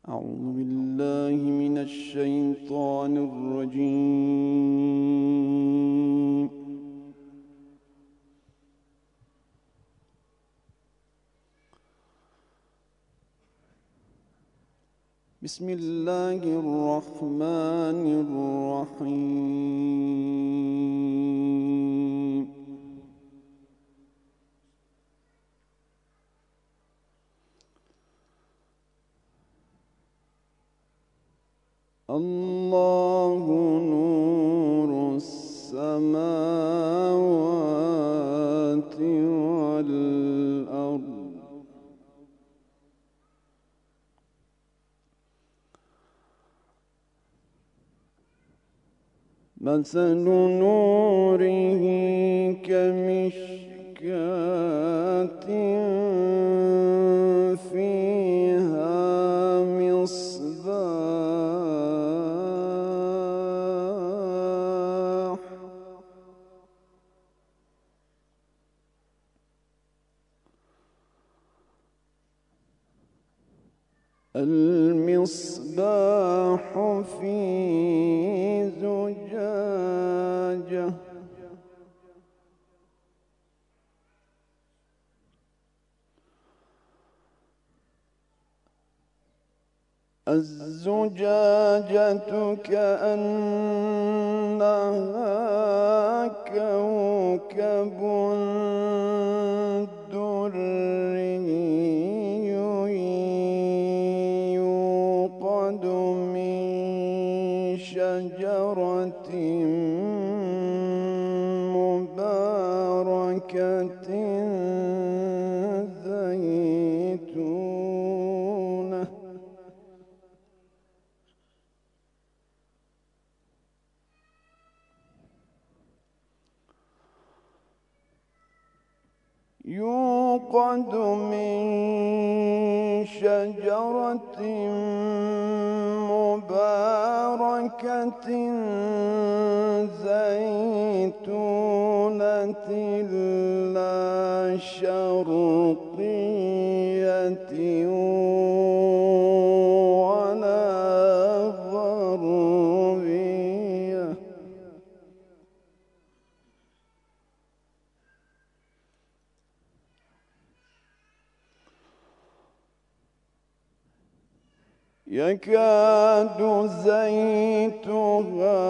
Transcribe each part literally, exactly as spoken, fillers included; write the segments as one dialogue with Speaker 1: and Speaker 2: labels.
Speaker 1: أعوذ بالله من الشيطان الرجيم. بسم الله الرحمن الرحيم. الله نور السماوات والأرض مثل نوره كمشكاة فيها مصباح المصباح في زجاجة الزجاجة كأنها كوكب دري يوقد من شجرة مباركة زيتونة يوقد من شجرة مباركة زيتونة لا شرقية ولا غربية يكاد زيتها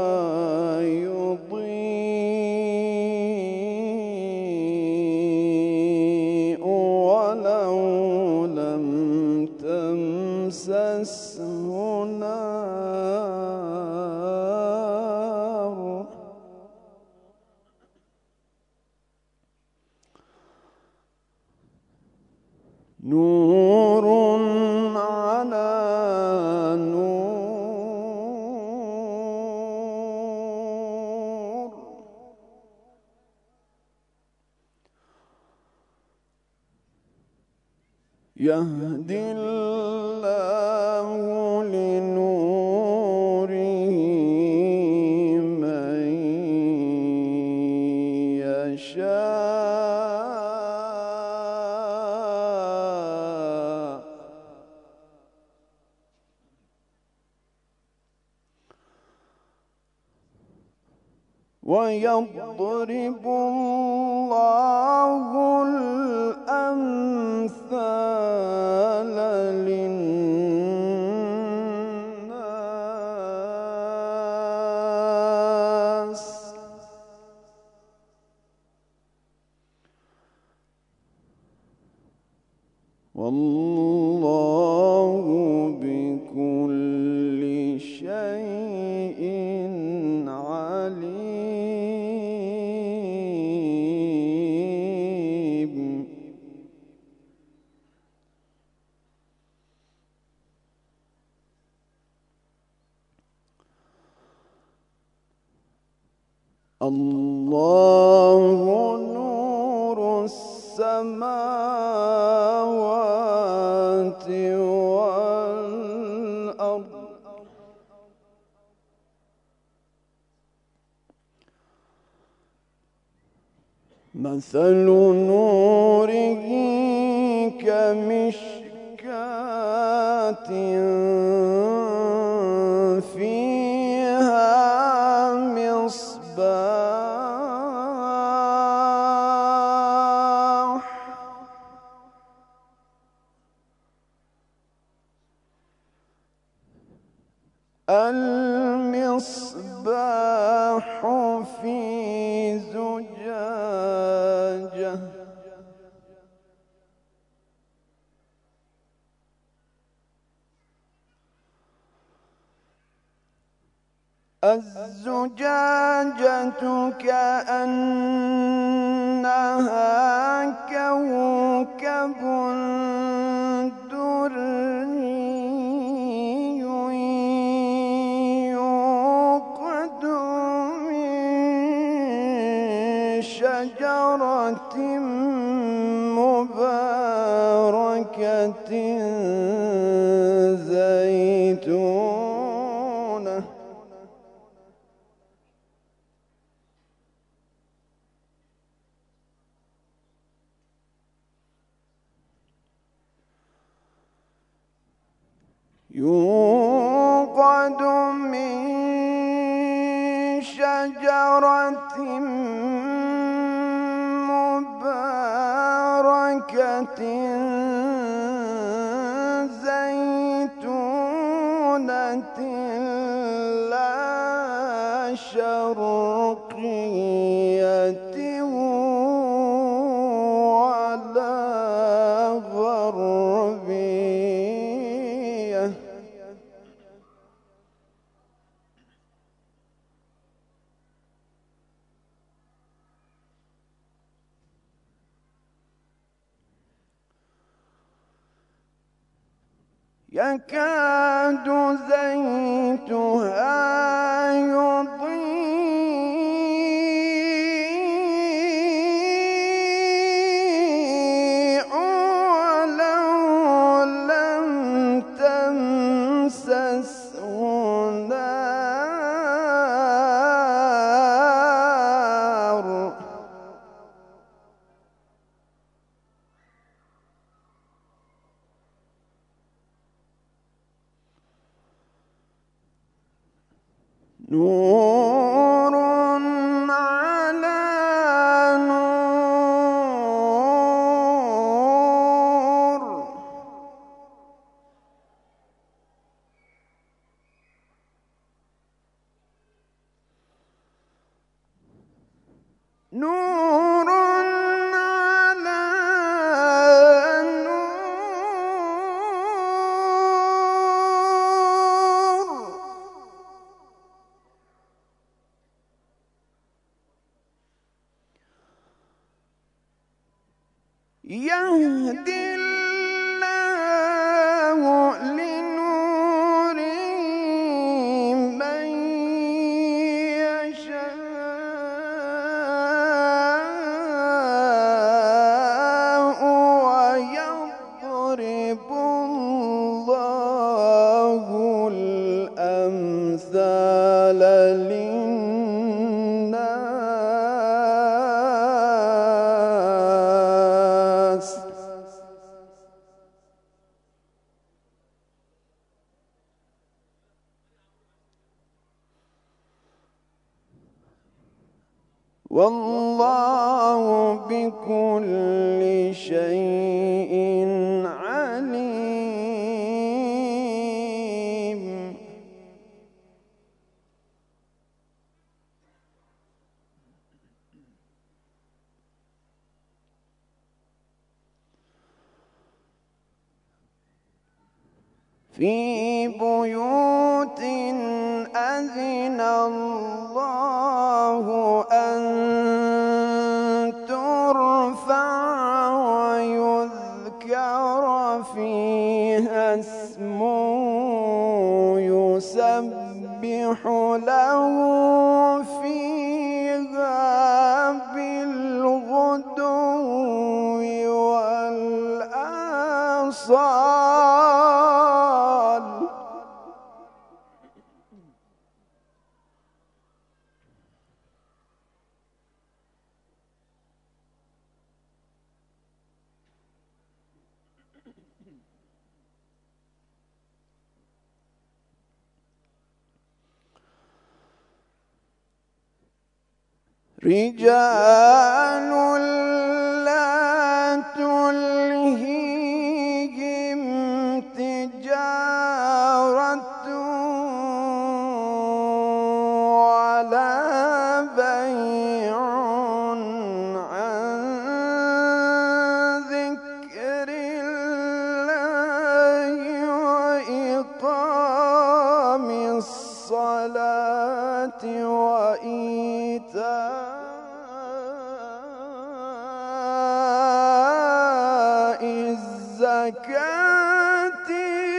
Speaker 1: يضيء ولو لم تمسسه نار نور على نور يهدي الله لنوره من يشاء ويضرب الله الأمثال للناس والله بكل شيء عليم. الله نور السماوات والأرض مثل نوره كمشكاة فيها مصباح المصباح في زجاجة الزجاجة كأنها كوكب دري يوقد من شجرة مباركة زيتونة يوقد من شجرة مباركة زيتونة لا شرقية ولا غربية يكاد زيتها يضيء ولو لم تمسسه نار نور على نور نور على نور يهدي الله لنوره من يشاء ويضرب الله الأمثال للناس والله بكل شيء عليم في بيوت أذن الله أن ترفع ويذكر فيها اسمه يسبح له فيها بالغدو والآصال رجال لا تلهيهم تجارة ولا بيع عن ذكر الله وإقام الصلاة وإيتاء الزكاة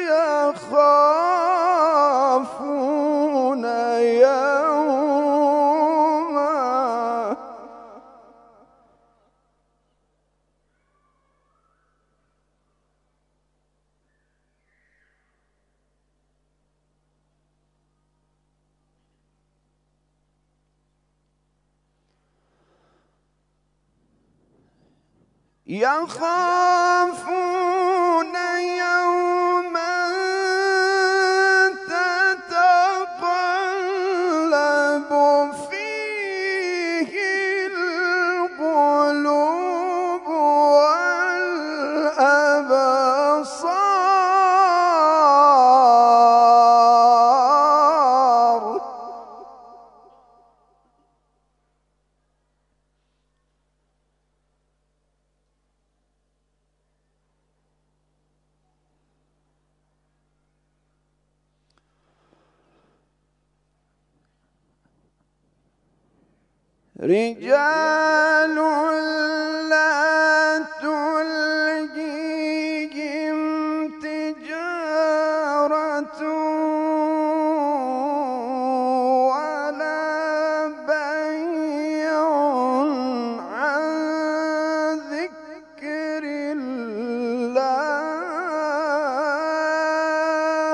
Speaker 1: يخافون يوما يخافون يوما تتقلب فيه القلوب والأبصار رجال لا تلهيهم تجارة ولا بيع عن ذكر الله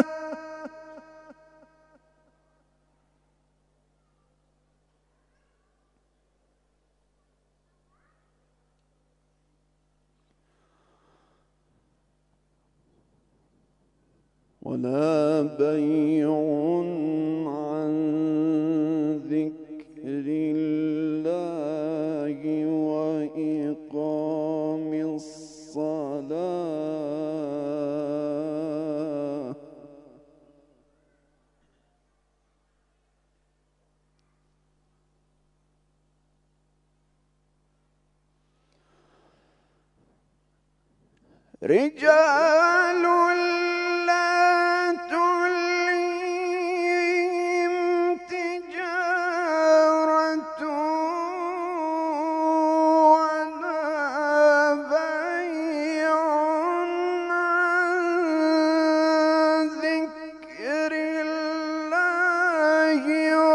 Speaker 1: ولا بيع عن ذكر الله وإقام الصلاة رجال لا تلهيهم تجارة ولا بيع عن ذكر الله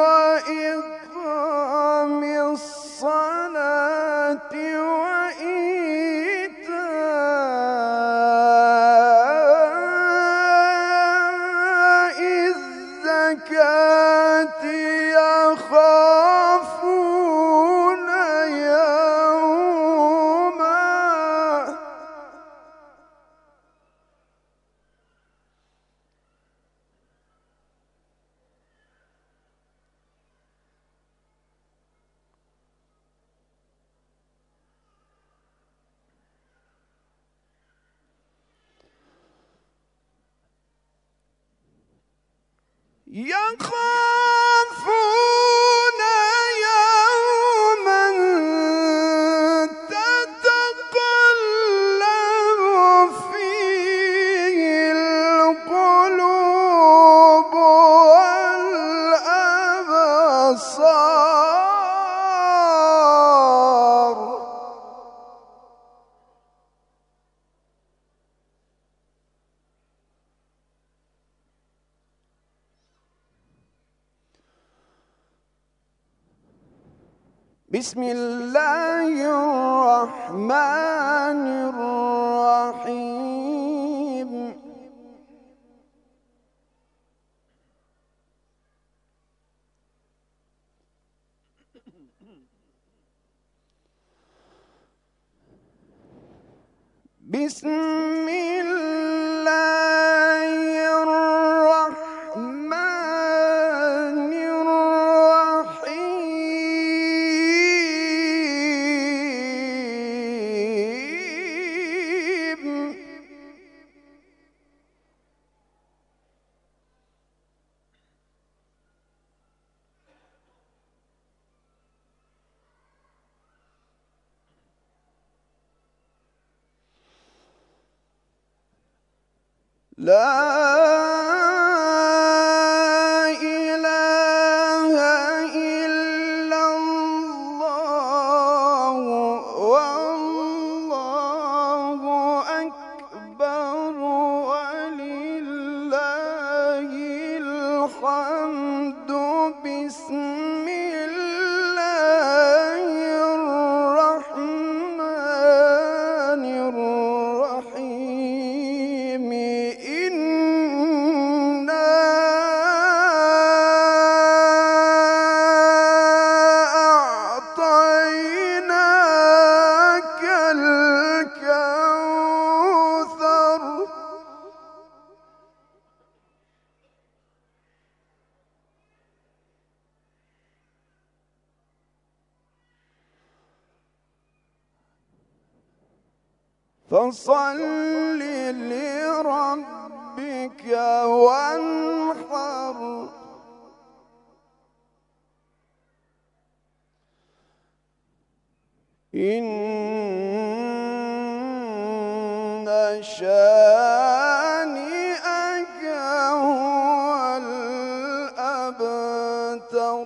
Speaker 1: وإقام الصلاة الزكاة يخافون يوما يخافون يوما تتقلب فيه القلوب والأبصار بسم الله الرحمن الرحيم بسم الله الرحمن الرحيم إله إلا الله والله أكبر ولله الحمد. بسم الله الرحمن الرحيم. إنا أعطيناك الكوثر. فصل لربك وانحر. إن شانئك هو الأبتر.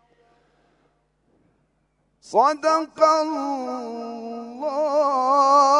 Speaker 1: صدق الله